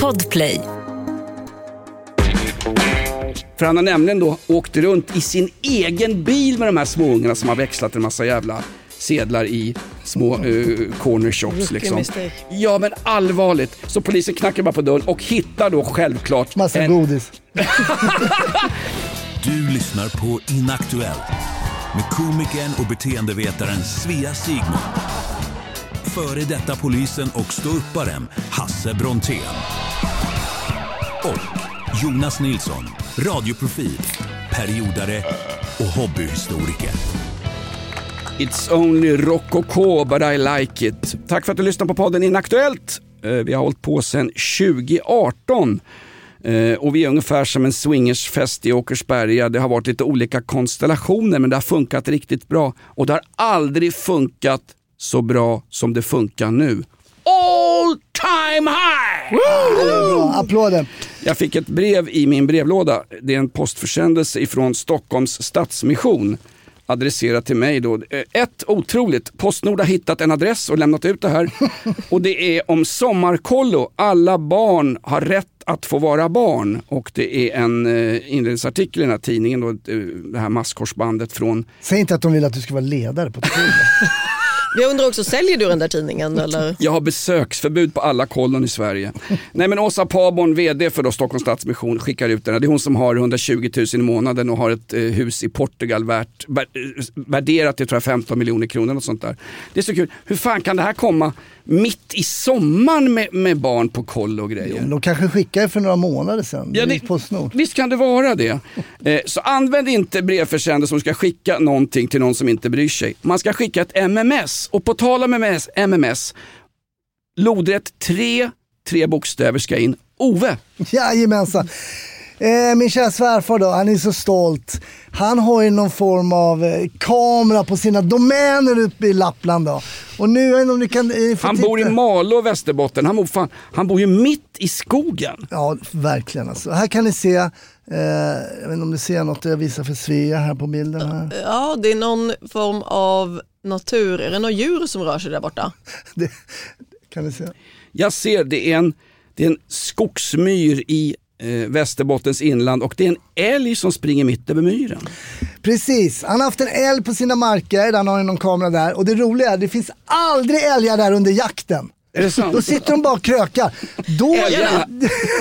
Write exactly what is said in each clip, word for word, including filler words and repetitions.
Podplay. För han har nämligen då åkt runt i sin egen bil med de här småungarna som har växlat en massa jävla sedlar i små uh, corner shops liksom. Ja, men allvarligt. Så polisen knackar bara på dörren och hittar då självklart massa en... godis. Du lyssnar på Inaktuellt med komikern och beteendevetaren Svea Sigmund. Före detta polisen och ståupparen Hasse Brontén. Och Jonas Nilsson, radioprofil, periodare och hobbyhistoriker. It's only rococo but I like it. Tack för att du lyssnar på podden Inaktuellt. Vi har hållit på sedan tjugo arton. Och vi är ungefär som en swingersfest i Åkersberga. Det har varit lite olika konstellationer, men det har funkat riktigt bra. Och det har aldrig funkat så bra som det funkar nu. All time high! Woo! Det är bra. Applåder. Jag fick ett brev i min brevlåda. Det är en postförsändelse ifrån Stockholms Stadsmission. Adresserat till mig då. Ett otroligt. Postnord har hittat en adress och lämnat ut det här. Och det är om sommarkollo. Alla barn har rätt att få vara barn. Och det är en inledningsartikel i den här tidningen då, det här masskorsbandet från... Säg inte att de vill att du ska vara ledare på tidningen. Jag undrar också, säljer du den där tidningen eller? Jag har besöksförbud på alla kollon i Sverige. Nej, men Åsa Paborn, vd för då Stockholms Stadsmission, skickar ut den. Det är hon som har hundratjugo tusen i månaden och har ett eh, hus i Portugal värt, värderat till tror jag femton miljoner kronor och sånt där. Det är så kul. Hur fan kan det här komma mitt i sommaren med, med barn på koll och grejer? Jo, de kanske skickar för några månader sedan. Ja, det, Postnord. Visst kan det vara det. Eh, så använd inte brevförsändare som ska skicka någonting till någon som inte bryr sig. Man ska skicka ett M M S. Och på tal om M M S, lodrätt tre, tre bokstäver ska in. Ove. Jajamensan. Eh, min kära svärfar då, han är så stolt. Han har ju någon form av eh, kamera på sina domäner uppe i Lappland då. Och nu är om ni kan eh, Han bor i Malå, Västerbotten. Han bor, fan, han bor ju mitt i skogen. Ja, verkligen alltså. Här kan ni se, eh, jag vet inte om ni ser något jag visar för Svea här på bilden här. Ja, det är någon form av natur. Är det några djur som rör sig där borta? Det kan ni se. Jag ser, det är en, det är en skogsmyr i eh, Västerbottens inland och det är en älg som springer mitt över myren. Precis, han har haft en älg på sina marker, han har någon kamera där och det roliga är det finns aldrig älgar där under jakten. Är det sant? Då sitter de bara och krökar. Då Älgarna.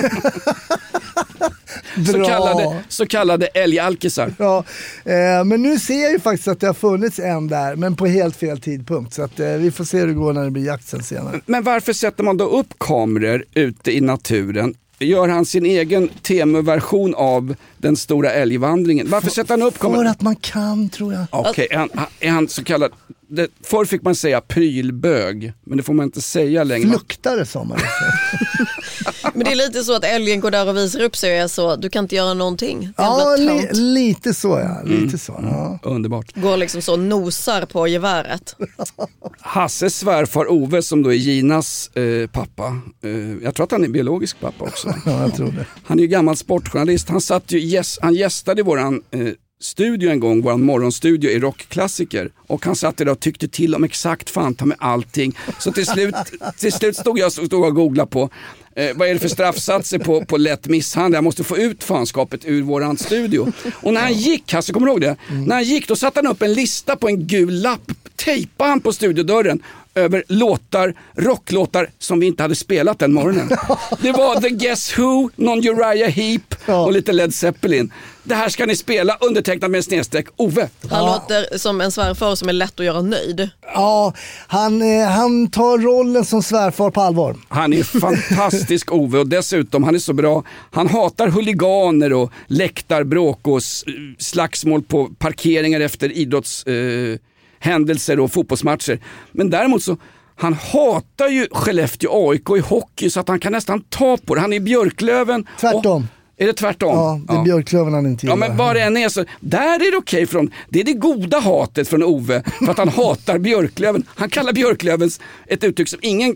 så, kallade, så kallade älgalkisar. Ja, eh, men nu ser jag ju faktiskt att det har funnits en där, men på helt fel tidpunkt. Så att, eh, vi får se hur det går när det blir jakt sen senare. Men varför sätter man då upp kameror ute i naturen? Gör han sin egen temaversion av den stora älgvandringen? Varför sätter han upp kameror? För att man kan, tror jag. Okej, okay, är, han, är han så kallad... Det, förr fick man säga prylbög, men det får man inte säga längre. Fluktare som man Men det är lite så att älgen går där och visar upp sig och är så, du kan inte göra någonting. Ja, li, lite så ja, lite mm. så. Ja. Underbart. Går liksom så, nosar på geväret. Hasses svärfar Ove som då är Ginas eh, pappa. Eh, jag tror att han är biologisk pappa också. Ja, jag tror det. Han är ju gammal sportjournalist. Han, satt ju, yes, han gästade våran... Eh, studio en gång, vår morgonstudio i rockklassiker och han satt där och tyckte till om exakt fan ta med allting så till slut, till slut stod jag stod och googlade på eh, vad är det för straffsatser på, på lätt misshandel, jag måste få ut fanskapet ur våran studio och när han gick, alltså kommer du ihåg det? Mm. När han gick då satte han upp en lista på en gul lapp, tejpade han på studiodörren över låtar, rocklåtar som vi inte hade spelat den morgonen. Det var The Guess Who, någon Uriah Heep och lite Led Zeppelin. Det här ska ni spela undertecknat med en snedstreck Ove. Han ja. låter som en svärfar som är lätt att göra nöjd. Ja, han, eh, han tar rollen som svärfar på allvar. Han är fantastisk Ove och dessutom han är så bra. Han hatar huliganer och läktarbråk och slagsmål på parkeringar efter idrotts... Eh, händelser och fotbollsmatcher. Men däremot så han hatar ju Skellefteå A I K i hockey så att han kan nästan ta på det. Han är i Björklöven. Tvärtom. Och, är det tvärtom? Ja, det är ja. Björklöven han inte gillar. Ja, men vad det än är så där är det okej från. Det är det goda hatet från Ove för att han hatar Björklöven. Han kallar Björklövens ett uttryck som ingen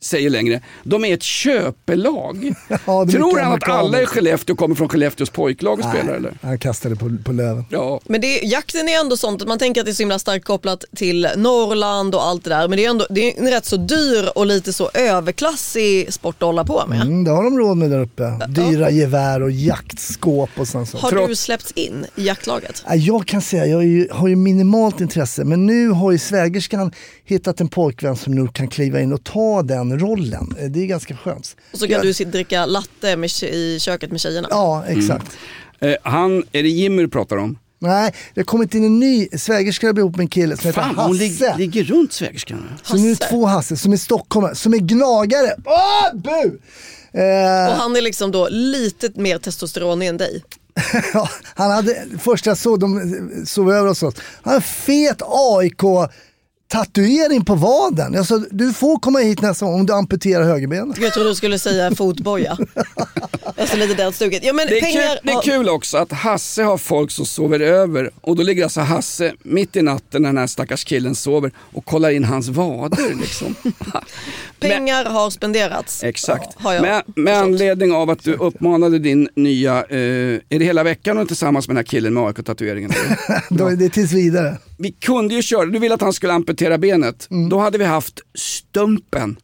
säger längre. De är ett köpelag. Ja, Tror han att alla i Skellefteå kommer från Skellefteås pojklag och Nej, spelar eller? Han kastade på, på löven. Ja. Men det, jakten är ändå sånt att man tänker att det är så himla starkt kopplat till Norrland och allt det där. Men det är ändå det är en rätt så dyr och lite så överklassig sport att hålla på med. Mm, det har de råd med där uppe. Dyra gevär och jaktskåp och sånt. Så. Har Trots- du släppts in i jaktlaget? Jag kan säga, jag är ju, har ju minimalt intresse, men nu har ju svägerskan hittat en pojkvän som nu kan kliva in och ta den rollen. Det är ganska skönt. Och så kan jag, du sitta dricka latte med, i köket med tjejerna. Ja, exakt. Eh, han, är det Jimmy du pratar om? Nej, det har kommit in en ny svägerska ihop med en kille som Fan, heter hon Hasse. ligger, ligger runt svägerskan. Så nu är det två Hasse som är stockholmare, som är gnagare. Åh, bu! Eh, Och han är liksom då lite mer testosteron än dig. ja, han hade, först jag såg, de sov över oss, han hade en fet A I K tatuering på vaden. Jag sa, du får komma hit nästa gång om du amputerar högerbenet. Jag tror du skulle säga fotboja. Alltså lite där stuket. Ja, men Det är, pengar, kul, det är kul också att Hasse har folk som sover över och då ligger alltså Hasse mitt i natten när den här stackars killen sover och kollar in hans vader liksom. pengar har spenderats. Exakt. Har jag med, med förstått. anledning av att du uppmanade din nya, eh, är det hela veckan och tillsammans med den här killen med A I K-tatueringen? Då är det tills vidare. Vi kunde ju köra, du ville att han skulle amputera benet, Mm. då hade vi haft stumpen.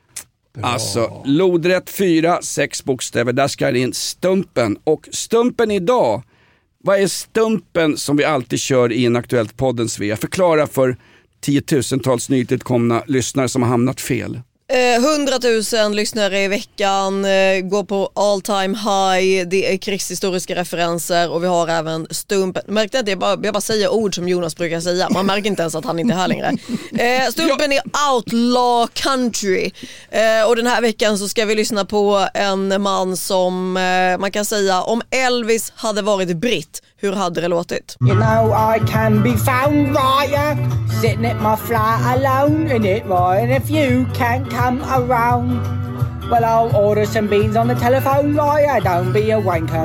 Alltså, lodrätt fyra, sex bokstäver, där ska det in stumpen. Och stumpen idag, vad är stumpen som vi alltid kör i en Aktuellt podden, Svea? Förklara för tiotusentals nytillkomna lyssnare som har hamnat fel. Eh, hundratusen lyssnare i veckan, eh, går på all time high, det är krigshistoriska referenser och vi har även stumpen. Märkte att jag bara, jag bara säger ord som Jonas brukar säga, man märker inte ens att han inte är här längre. Eh, stumpen är outlaw country eh, och den här veckan så ska vi lyssna på en man som eh, man kan säga, om Elvis hade varit britt, hur hade det låtit? You know I can be found, right, yeah, sitting at my flat alone in it, right, and if you can't come around, well, I'll order some beans on the telephone, right, yeah, don't be a wanker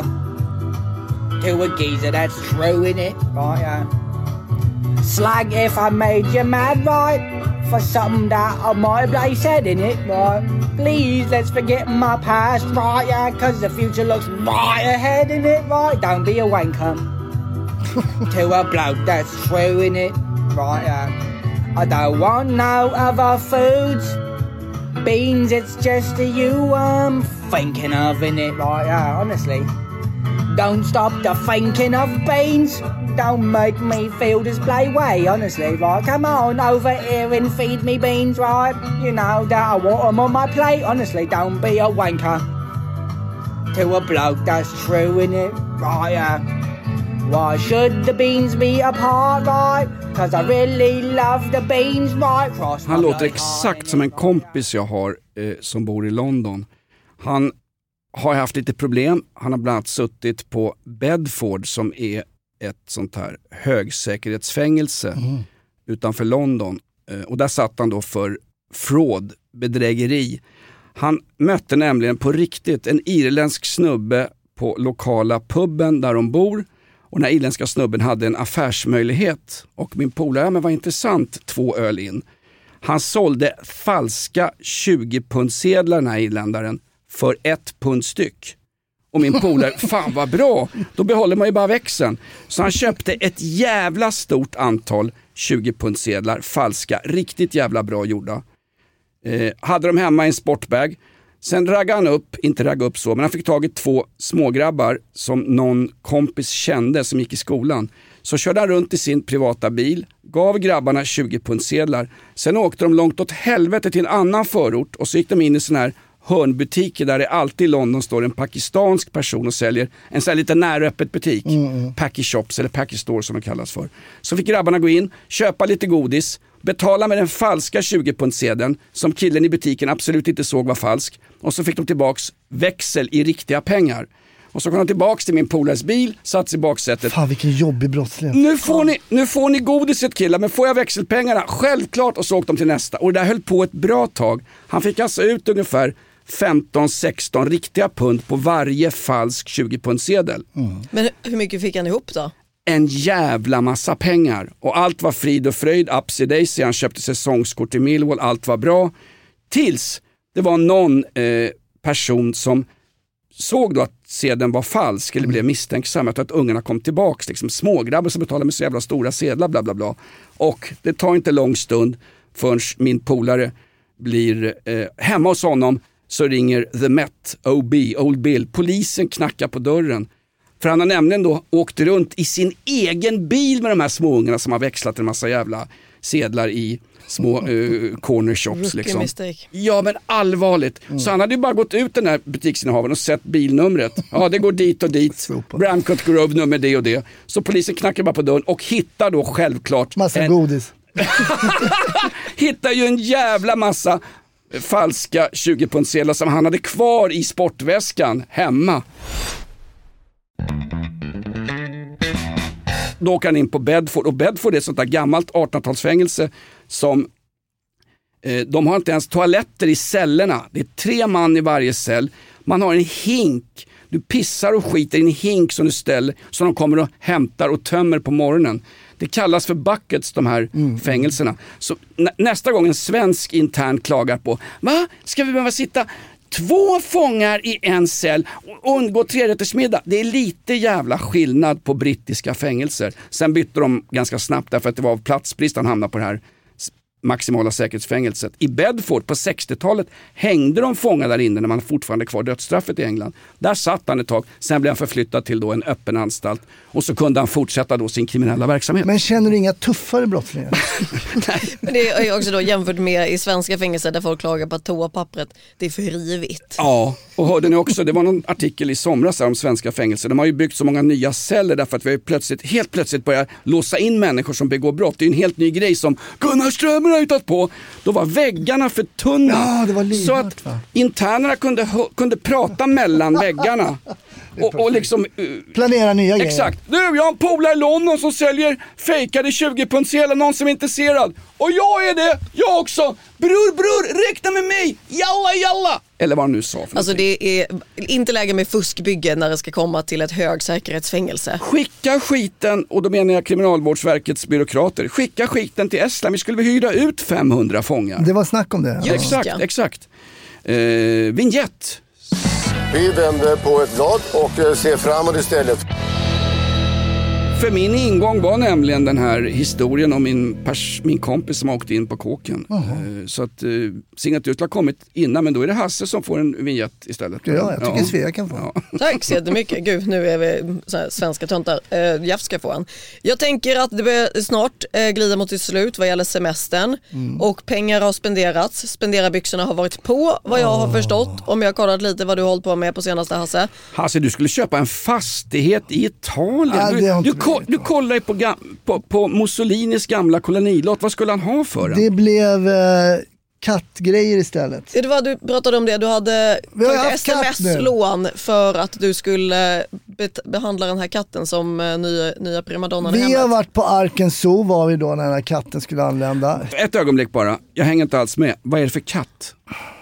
to a geezer, that's true, in it, right, yeah. Slag if I made you mad, right, for something that I might have said, in it, right. Please, let's forget my past, right, yeah, cause the future looks right ahead, in it, right. Don't be a wanker to a bloke, that's true, in it, right, yeah. I don't want no other foods. Beans, it's just you I'm thinking of, in it, right, yeah, honestly. Don't stop the thinking of beans. Don't make me feel this play way, honestly, right? Come on over here and feed me beans, right? You know that I want them on my plate, honestly. Don't be a wanker to a bloke, that's true, innit? Right, yeah. Why should the beans be apart, right? Cause I really love the beans, right? Cross Han my låter bloody exakt heart, som en innit? kompis jag har eh, som bor i London. Han har haft lite problem. Han har bland annat suttit på Bedford som är ett sånt här högsäkerhetsfängelse mm. utanför London. Eh, och där satt han då för fraud, bedrägeri. Han mötte nämligen på riktigt en irländsk snubbe på lokala puben där de bor. Och den här irländska snubben hade en affärsmöjlighet. Och min polare, men var intressant, två öl in. Han sålde falska tjugo-pundsedlar, den här irländaren, för ett pund styck. Och min polare, fan vad bra, då behåller man ju bara växeln. Så han köpte ett jävla stort antal tjugo-pundsedlar, falska, riktigt jävla bra gjorda. Eh, hade de hemma i en sportbag. Sen raggade han upp, inte ragga upp så, men han fick tag i två smågrabbar som någon kompis kände som gick i skolan. Så körde han runt i sin privata bil, gav grabbarna tjugo-pundsedlar. Sen åkte de långt åt helvete till en annan förort och så gick de in i sån här hörnbutiker där det alltid i London står en pakistansk person och säljer en sån här lite näröppet butik. Mm. Packy shops eller packy store som de kallas för. Så fick grabbarna gå in, köpa lite godis, betala med den falska tjugo-pundsedeln som killen i butiken absolut inte såg var falsk. Och så fick de tillbaks växel i riktiga pengar. Och så kom de tillbaks till min polares bil, satt i baksätet. Fan vilken jobbig brottslighet. Nu får, ni, nu får ni godiset killar, men får jag växelpengarna? Självklart, och så åkte de till nästa. Och det där höll på ett bra tag. Han fick alltså ut ungefär femton sexton riktiga pund på varje falsk tjugo-pundsedel. Mm. Men hur mycket fick han ihop då? En jävla massa pengar. Och allt var frid och fröjd, upsy daisy. Han köpte säsongskort i Millwall, allt var bra. Tills Det var någon eh, person som såg då att sedeln var falsk eller blev misstänksam. Jag tror att ungarna kom tillbaks, liksom smågrabbar som betalade med så jävla stora sedlar, bla bla bla. Och det tar inte lång stund förrän min polare blir eh, hemma hos honom, så ringer The Met, O B, Old Bill. Polisen knackar på dörren. För han har nämligen då åkt runt i sin egen bil med de här småungarna som har växlat en massa jävla sedlar i små uh, corner shops. Liksom. Ja, men allvarligt. Mm. Så han hade ju bara gått ut den här butiksinnehavaren och sett bilnumret. Ja, det går dit och dit. Bramcott Grove nummer det och det. Så polisen knackar bara på dörren och hittar då självklart massa en... godis. hittar ju en jävla massa falska tjugo-pundssedlar som han hade kvar i sportväskan hemma. Då åker han in på Bedford, och Bedford är ett sånt där gammalt artonhundratalsfängelse som eh, de har inte ens toaletter i cellerna. Det är tre man i varje cell. Man har en hink. Du pissar och skiter i en hink som du ställer, som de kommer och hämtar och tömmer på morgonen. Det kallas för buckets, de här mm. fängelserna. Så nä- nästa gång en svensk intern klagar på, va? Ska vi behöva sitta två fångar i en cell och undgå trerättersmiddag? Det är lite jävla skillnad på brittiska fängelser. Sen bytte de ganska snabbt därför att det var platsbrist, han hamnade på det här maximala säkerhetsfängelset. I Bedford på sextiotalet hängde de fångar där inne när man fortfarande kvar dödsstraffet i England. Där satt han ett tag, sen blev han förflyttad till då en öppen anstalt och så kunde han fortsätta då sin kriminella verksamhet. Men känner du inga tuffare brottslingar? Men det är också då jämfört med i svenska fängelser där folk klagar på att toapappret, det är för rivigt. Ja, och hörde ni också, det var någon artikel i somras om svenska fängelser. De har ju byggt så många nya celler därför att vi har plötsligt, helt plötsligt börjat låsa in människor som begår brott. Det är ju en helt ny grej som Gunnar Strömmer har hittat på. Då var väggarna för tunna. Ja, det var livligt, så att va? internerna kunde, kunde prata mellan väggarna. Och, och liksom uh, planera nya grejer. Exakt. Du, jag har en polare i London som säljer fejkade tjugo-pundssedlar, någon som är intresserad. Och jag är det, jag också. Bror, bror, räkna med mig. Jalla, jalla. Eller vad han nu sa för Alltså någonting. det är inte läge med fuskbygge när det ska komma till ett högsäkerhetsfängelse. Skicka skiten, och då menar jag Kriminalvårdsverkets byråkrater. Skicka skiten till Estland. Vi skulle hyra ut femhundra fångar. Det var snack om det. Ja. Exakt, exakt. Eh, vignett. Vi vänder på ett blad och ser framåt istället. För min ingång var nämligen den här historien om min, pers- min kompis som åkte in på kåken. Uh-huh. Så att uh, signaturet har kommit innan, men då är det Hasse som får en vignett istället. Ja, jag tycker ja. Svea kan få. Ja. Tack så jättemycket. Gud, nu är vi så här svenska töntar. Uh, Jeff ska få en. Jag tänker att det blir snart uh, glida mot sitt slut vad gäller semestern. Mm. Och pengar har spenderats. Spendera-byxorna har varit på, vad jag oh. har förstått. Om jag har kollat lite vad du har hållit på med på senaste, Hasse. Hasse, du skulle köpa en fastighet i Italien. Ja, du, du, ko- du kollar ju på, gam- på, på Mussolinis gamla kolonilott. Vad skulle han ha för den? Det blev... Uh... kattgrejer istället. Det var du pratade om det. Du hade S M S-lån för att du skulle be- behandla den här katten som uh, nya, nya primadonnan i Vi hemmet. har varit på Arken Zoo var vi då när den här katten skulle anlända. Ett ögonblick bara. Jag hänger inte alls med. Vad är det för katt?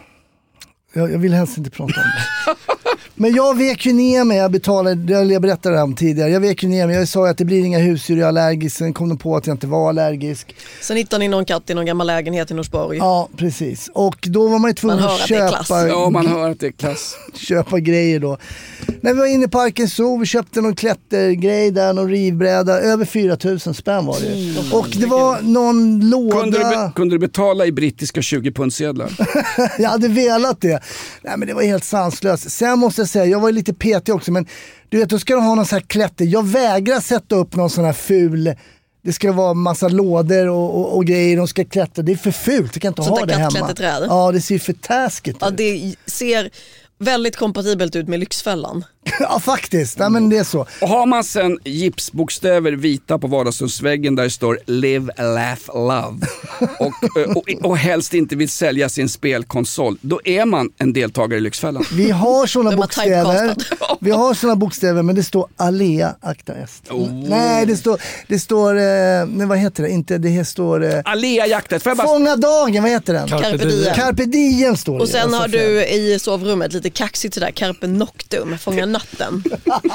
Jag, jag vill helst inte prata om det. Men jag vek ju ner mig, jag betalade, jag berättade det om tidigare, jag vek ju ner mig, jag sa att det blir inga husdjur, jag är allergisk, sen kom de på att jag inte var allergisk. Sen hittade ni någon katt i någon gammal lägenhet i Norsborg. Ja, precis. Och då var man ju tvungen att köpa... Ja, man hör att det är klass. Köpa grejer då. När vi var inne på Arken Zoo, vi köpte någon klättergrej där, någon rivbräda, över fyra tusen spänn var det. Mm. Och det var någon låda... Kunde du, be- kunde du betala i brittiska tjugo-pundsedlar? Jag hade velat det. Nej, men det var helt sanslöst. Sen måste jag säga, jag var lite petig också, men du vet, då ska du ha någon sån här klätter. Jag vägrar sätta upp någon sån här ful... Det ska vara massa lådor och, och, och grejer, de ska klättra. Det är för fult, du kan inte sånt ha det hemma. Ja, det ser för taskigt ut. Ja, det ser väldigt kompatibelt ut med Lyxfällan. Ja, faktiskt. Ja, men det är så. Och har man sen gipsbokstäver vita på vardagsrumsväggen där det står Live, Laugh, Love och, och, och helst inte vill sälja sin spelkonsol, då är man en deltagare i Lyxfällan. Vi har såna bokstäver. Vi har såna bokstäver, men det står Alea Acta Est. Oh. Nej, det står, det står eh, nej, vad heter det? Inte, det står... Eh, Alea jaktet. Bara... Fånga dagen, vad heter den? Carpe diem. Carpe diem står det. Och sen har du i sovrummet lite kaxigt sådär, Carpe Noctum, fånga natten.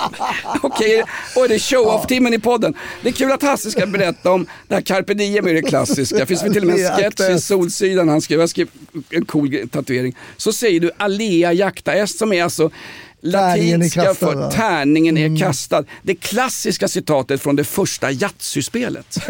Okej, och det är show-off-timmen i podden. Det är kul att Hasse ska berätta om det här Carpe Diem är det klassiska. Det finns väl till och med en sketch i Solsidan. Han skrev, han skrev en cool tatuering. Så säger du Alea Jacta Est, som är alltså latinska för tärningen är mm. kastad. Det klassiska citatet från det första Yatzy-spelet.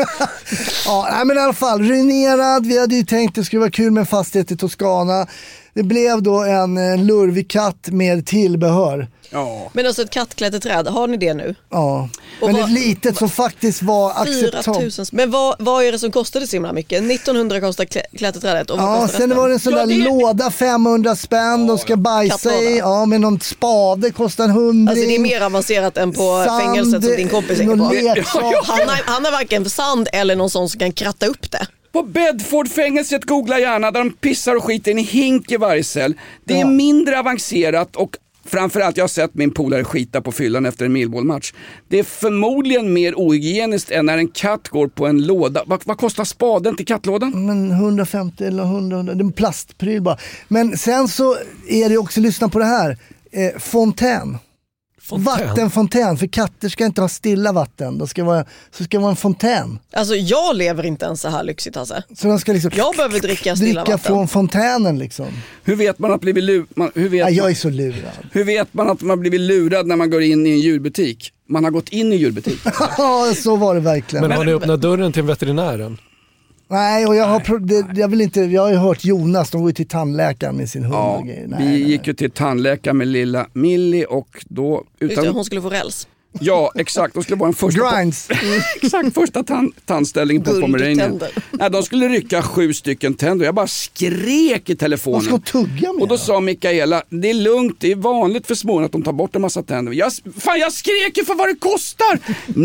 Ja, men i alla fall, ruinerad. Vi hade ju tänkt att det skulle vara kul med en fastighet i Toscana. Det blev då en lurvig katt med tillbehör. Ja. Men alltså ett kattklätterträd, har ni det nu? Ja, men vad, ett litet som faktiskt var acceptabelt. Men vad, vad är det som kostade så himla mycket? nittonhundra kostar klä, klätterträdet och vad ja, kostar sen resten? var det en sån ja, där det... låda, femhundra spänn, de ska bajsa i. Ja, med någon spade kostar en hundring. Alltså det är mer avancerat än på sand, fängelset som din kompis hänger på. Han har, han har varken sand eller någon sån som kan kratta upp det. På Bedford-fängelset, googla gärna, där de pissar och skiter i en hink i varje cell. Det är ja. mindre avancerat och framförallt, jag har sett min polare skita på fyllan efter en Millwall-match. Det är förmodligen mer ohygieniskt än när en katt går på en låda. Vad, vad kostar spaden till kattlådan? Men hundrafemtio eller hundra, det är en plastpryl bara. Men sen så är det också, lyssna på det här, eh, fontän. Fontän. Vattenfontän, för katter ska inte ha stilla vatten. Det ska vara, så ska det vara en fontän. Alltså jag lever inte ens så här lyxigt, alltså. Så de ska liksom jag behöver dricka stilla dricka vatten. från fontänen liksom. Hur vet man att blivit lurad? Hur vet ja, jag man, är så lurad. Hur vet man att man har blivit lurad när man går in i en djurbutik? Man har gått in i djurbutik. Ja, så var det verkligen. Men har ni öppnat dörren till veterinären? Nej, och jag har, det, jag vill inte, jag har ju hört Jonas, de går ju till tandläkaren med sin hund ja, och grejer. Nej, vi nej, gick ju till tandläkaren med lilla Millie och då... Utan... Hon skulle få räls. Ja, exakt. De skulle vara en första... Grinds. exakt, första tan- tandställning på Pomeranian. Nej, de skulle rycka sju stycken tänder. Jag bara skrek i telefonen. De ska tugga med. Och då sa Mikaela, det är lugnt, det är vanligt för små att de tar bort en massa tänder. Jag, fan, jag skrek ju för vad det kostar!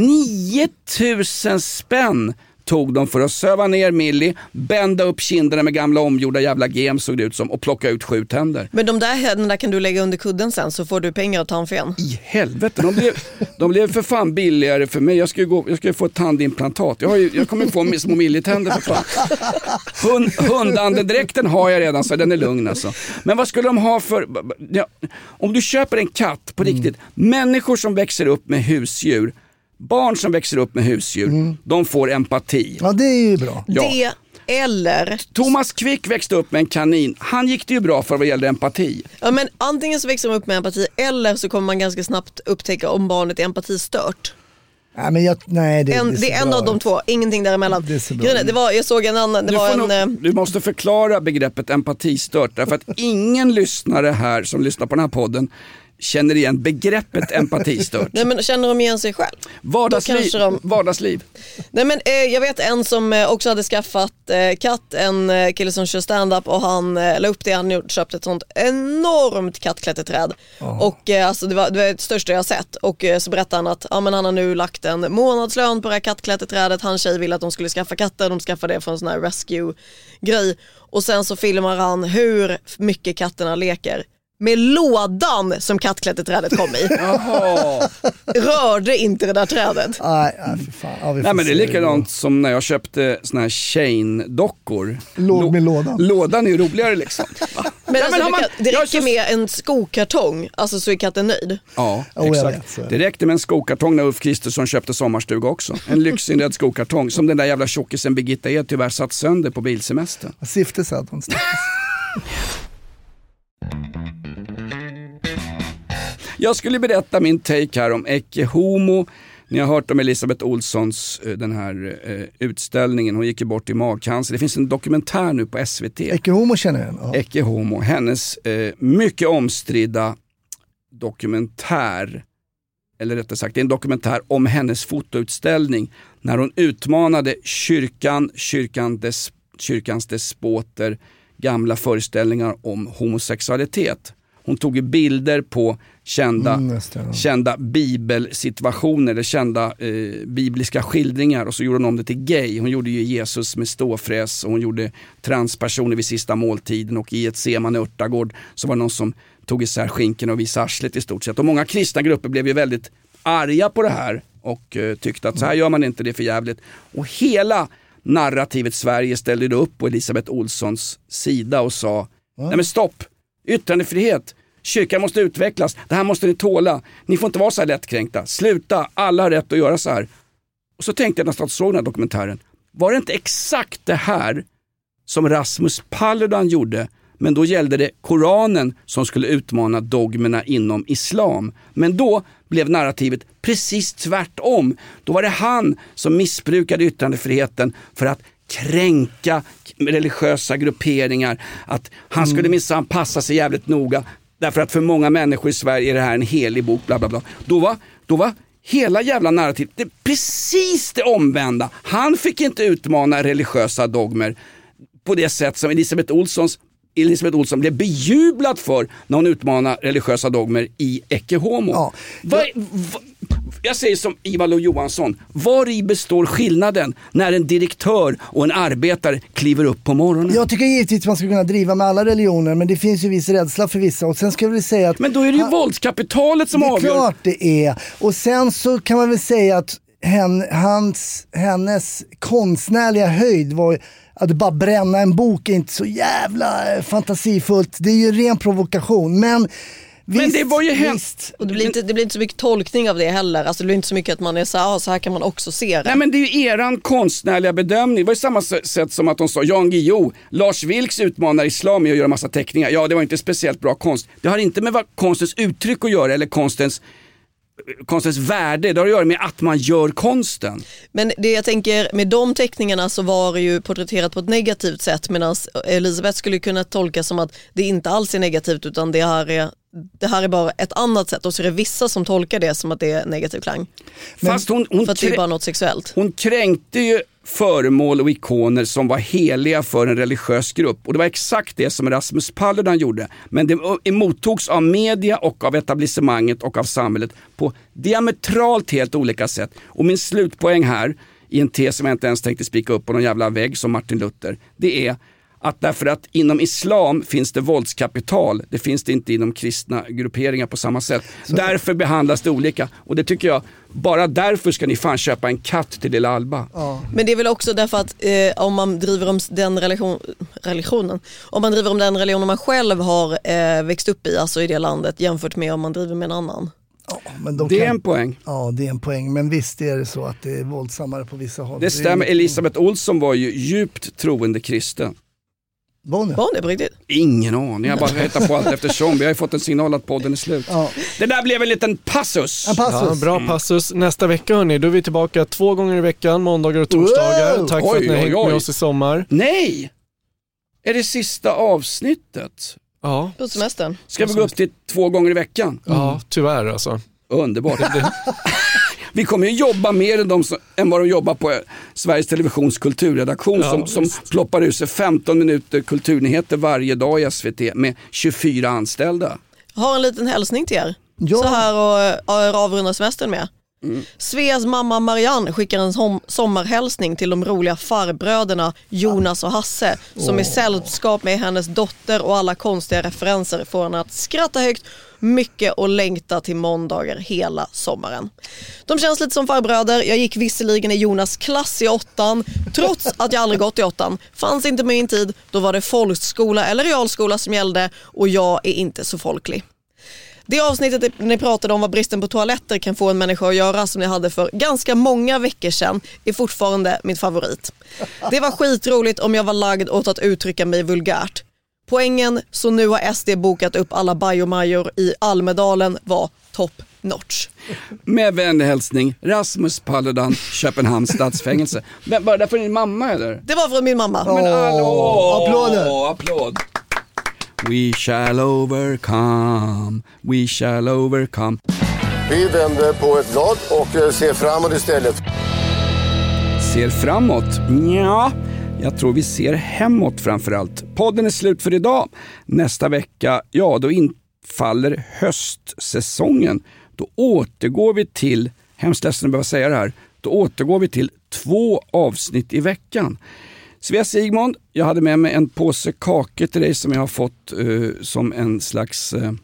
nio tusen spänn tog de för att söva ner Millie, bända upp kinderna med gamla omgjorda jävla gem, såg det ut som, och plocka ut sju tänder. Men de där händerna kan du lägga under kudden sen, så får du pengar av tandfen. I helvete, de blev, de blev för fan billigare för mig. Jag ska ju, gå, jag ska ju få ett tandimplantat. Jag, har ju, jag kommer få små Millie-tänder för fan. Hund, hundandedräkten har jag redan, så den är lugn alltså. Men vad skulle de ha för... Ja, om du köper en katt på riktigt, mm. människor som växer upp med husdjur, barn som växer upp med husdjur, mm. de får empati. Ja, det är ju bra. Ja. Det eller... Thomas Quick växte upp med en kanin. Han gick det ju bra för vad gällde empati. Ja, men antingen så växer man upp med empati, eller så kommer man ganska snabbt upptäcka om barnet är empatistört. Nej, men jag, nej, det, en, det, det är en bra. Av de två, ingenting däremellan. Det är bra. Det var, jag såg en annan, det du, var en, nog, du måste förklara begreppet empatistört, därför att ingen lyssnare här som lyssnar på den här podden känner igen begreppet empatistört. Nej, men känner de igen sig själv? Vardagsliv. De... Vardagsliv. Nej, men, eh, jag vet en som eh, också hade skaffat eh, katt, en eh, kille som kör stand-up, och han eh, la upp det, han gjort, köpte ett sånt enormt kattklätterträd. Oh. Och eh, alltså, det, var, det var det största jag sett. Och eh, så berättade han att ja, men han har nu lagt en månadslön på det här kattklätterträdet. Hans tjej ville att de skulle skaffa katter, de skaffade det från en sån här rescue-grej. Och sen så filmar han hur mycket katterna leker med lådan som kattklätterträdet kom i. Rörde inte det där trädet. Nej, nej, för fan. Ja, nej, men det är likadant som när jag köpte såna här Shane-dockor. Låg med lådan. Lådan är ju roligare liksom. Men, ja, alltså, men man, kan, det räcker så... med en skokartong, alltså så är katten nöjd. Ja, oh, exakt. Det räckte med en skokartong när Ulf Kristersson köpte sommarstuga också. En lyxinredd skokartong som den där jävla tjockisen Birgitta är tyvärr satt sönder på bilsemester. Syftet så att hon Jag skulle berätta min take här om Ecce Homo. Ni har hört om Elisabeth Olssons den här eh, utställningen. Hon gick ju bort i magcancer. Det finns en dokumentär nu på S V T. Ecce Homo känner jag. Ja. Ecce Homo. Hennes eh, mycket omstridda dokumentär. Eller rättare sagt, det är en dokumentär om hennes fotoutställning. När hon utmanade kyrkan, kyrkan des, kyrkans despoter, gamla föreställningar om homosexualitet. Hon tog ju bilder på kända, mm, det, ja. kända bibelsituationer eller kända eh, bibliska skildringar, och så gjorde hon om det till gay. Hon gjorde ju Jesus med ståfräs, och hon gjorde transpersoner vid sista måltiden, och i ett Seman örtagård så var det någon som tog isär skinken och visade arslet i stort sett. Och många kristna grupper blev ju väldigt arga på det här och eh, tyckte att så här gör man inte, det är för jävligt. Och hela narrativet Sverige ställde upp på Elisabeth Olssons sida och sa, nej men stopp, yttrandefrihet. Kyrkan måste utvecklas. Det här måste ni tåla. Ni får inte vara så här lättkränkta. Sluta, alla har rätt att göra så här. Och så tänkte jag nästan att jag såg den här dokumentären. Var det inte exakt det här som Rasmus Paludan gjorde? Men då gällde det Koranen som skulle utmana dogmerna inom islam. Men då blev narrativet precis tvärtom. Då var det han som missbrukade yttrandefriheten för att kränka religiösa grupperingar. Att han skulle minsann passa sig jävligt noga. Därför att för många människor i Sverige är det här en helig bok. Bla bla bla. Då var, då var hela jävla narrativet det precis det omvända. Han fick inte utmana religiösa dogmer på det sätt som Elisabeth Olssons Elisabeth Olsson blev bejublad för när hon utmanar religiösa dogmer i Ecce Homo. Ja. Va, va, jag säger som Ivar Lo-Johansson, var i består skillnaden när en direktör och en arbetare kliver upp på morgonen? Jag tycker givetvis att man ska kunna driva med alla religioner, men det finns ju viss rädsla för vissa. Och sen ska jag väl säga att... Men då är det ju han, våldskapitalet som avgör. Det är avgör. Klart det är. Och sen så kan man väl säga att hen, hans, hennes konstnärliga höjd var... Att bara bränna en bok är inte så jävla fantasifullt. Det är ju ren provokation. Men, visst, men det var ju hemskt. Och det blir, inte, det blir inte så mycket tolkning av det heller. Alltså det blir inte så mycket att man är så här, så här kan man också se det. Nej, men det är ju eran konstnärliga bedömning. Det var ju samma sätt som att de sa Jan Guillou, Lars Vilks utmanar islam i att göra massa teckningar. Ja, det var inte speciellt bra konst. Det har inte med vad konstens uttryck att göra eller konstens konstens värde, det har att göra med att man gör konsten. Men det jag tänker, med de teckningarna så var det ju porträtterat på ett negativt sätt, medan Elisabeth skulle kunna tolka som att det inte alls är negativt utan det här är, det här är bara ett annat sätt, och så är det vissa som tolkar det som att det är negativ klang. Fast hon, hon, för att det är bara något sexuellt. Hon kränkte ju föremål och ikoner som var heliga för en religiös grupp. Och det var exakt det som Rasmus Paludan gjorde. Men det emottogs av media och av etablissemanget och av samhället på diametralt helt olika sätt. Och min slutpoäng här, i en tes som jag inte ens tänkte spika upp på någon jävla vägg som Martin Luther, det är att därför att inom islam finns det våldskapital, det finns det inte inom kristna grupperingar på samma sätt. Så. Därför behandlas det olika. Och det tycker jag, bara därför ska ni fan köpa en katt till lilla Alba. Ja. Men det är väl också därför att eh, om man driver om den religion, religionen, om man driver om den religionen man själv har eh, växt upp i, alltså i det landet, jämfört med om man driver med en annan. Ja, men de det kan... är en poäng. Ja, det är en poäng. Men visst är det så att det är våldsammare på vissa håll. Det stämmer. Elisabeth Olsson var ju djupt troende kristen. Var hon det? Var hon det på riktigt? Ingen aning, jag bara hittar på allt eftersom. Vi har ju fått en signal att podden är slut. Ja. Det där blev en liten passus. En passus. Ja, bra passus. Nästa vecka hörni, då är vi tillbaka två gånger i veckan, måndagar och torsdagar. Wow. Tack oj, för att ni har hängt oj, oj. med oss i sommar. Nej! Är det sista avsnittet? Ja. På semestern. Ska vi gå upp till två gånger i veckan? Mm. Ja, tyvärr alltså. Underbart. Vi kommer ju jobba mer än, de som, än vad de jobbar på Sveriges Televisions kulturredaktion ja, som, som ploppar ut sig femton minuter kulturnyheter varje dag i S V T med tjugofyra anställda. Jag har en liten hälsning till er. Ja. Så här och, och avrunda semestern med. Mm. Sveas mamma Marianne skickar en som, sommarhälsning till de roliga farbröderna Jonas och Hasse som oh. i sällskap med hennes dotter och alla konstiga referenser får henne att skratta högt mycket och längta till måndagar hela sommaren. De känns lite som farbröder. Jag gick visserligen i Jonas klass i åttan, trots att jag aldrig gått i åttan. Fanns inte med min tid, då var det folkskola eller realskola som gällde och jag är inte så folklig. Det avsnittet ni pratade om vad bristen på toaletter kan få en människa att göra som ni hade för ganska många veckor sedan är fortfarande mitt favorit. Det var skitroligt om jag var lagd åt att uttrycka mig vulgärt. Poängen, så nu har S D bokat upp alla bajomajor i Almedalen, var top notch. Med vänlig hälsning Rasmus Paludan, Köpenhamns stadsfängelse. Men var det för din mamma eller? Det var från min mamma. Men hallå! Applåder! Applåd! We shall overcome, we shall overcome. Vi vänder på ett blad och ser framåt istället. Ser framåt? Ja, jag tror vi ser hemåt framförallt. Podden är slut för idag. Nästa vecka, ja då infaller höstsäsongen. Då återgår vi till, hemskt ledsen att behöva säga det här, då återgår vi till två avsnitt i veckan. Svea Sigmund, jag hade med mig en påse kakor till dig som jag har fått uh, som en slags, uh, uh,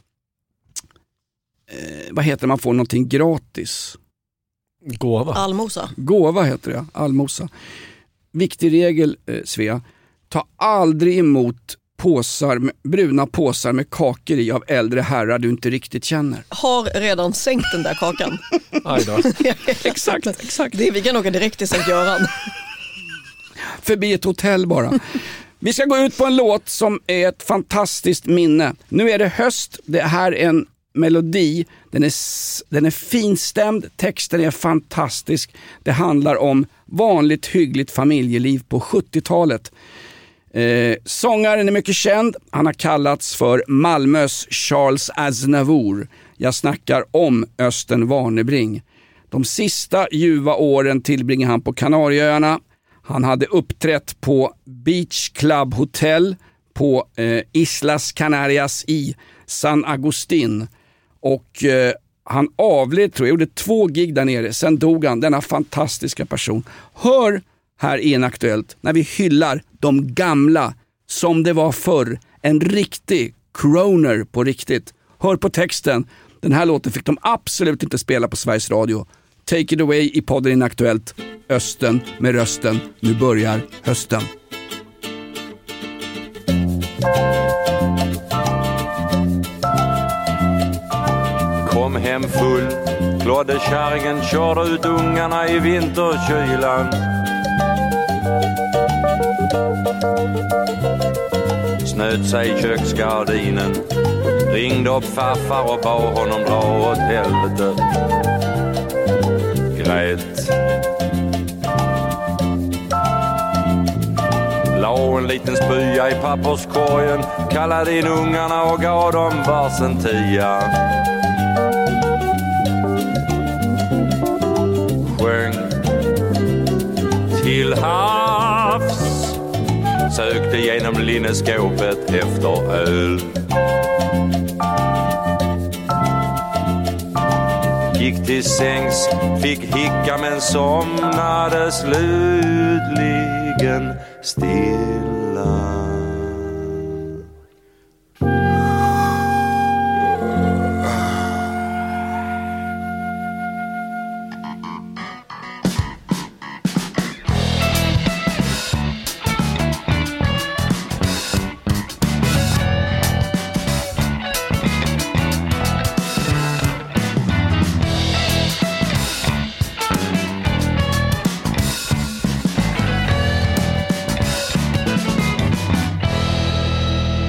vad heter det, man får någonting gratis? Gåva. Allmosa. Gåva heter det, allmosa. Viktig regel, uh, Svea, ta aldrig emot påsar, med, bruna påsar med kakor i av äldre herrar du inte riktigt känner. Har redan sänkt den där kakan. Aj då. Exakt, exakt. Det, vi kan åka direkt till Sankt Göran. Förbi ett hotell bara. Vi ska gå ut på en låt som är ett fantastiskt minne. Nu är det höst, det här är en melodi. Den är, den är finstämd, texten är fantastisk. Det handlar om vanligt hyggligt familjeliv på sjuttiotalet. Eh, sångaren är mycket känd. Han har kallats för Malmös Charles Aznavour. Jag snackar om Östen Warnerbring. De sista ljuva åren tillbringar han på Kanarieöarna. Han hade uppträtt på Beach Club Hotel på eh, Islas Canarias i San Agustin. Och eh, han avled, tror jag, gjorde två gig där nere. Sen dog han, denna fantastiska person. Hör här i Inaktuellt när vi hyllar de gamla som det var förr. En riktig croner på riktigt. Hör på texten. Den här låten fick de absolut inte spela på Sveriges Radio. Take it away i podden Inaktuellt. Östen med rösten. Nu börjar hösten. Kom hem full, glodde kärringen, körde ut ungarna i vinterkylan. Snöt sig i köksgardinen, ringde upp farfar och bad honom dra åt helvete. Grät. La en liten spya i papperskorgen, kallade in ungarna och gav dem varsin tia. Sjöng till havs, sökte genom linneskåpet efter öl. Gick till sängs, fick hicka men somnade slutligen stilla.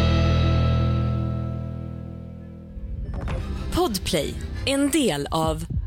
Podplay, en del av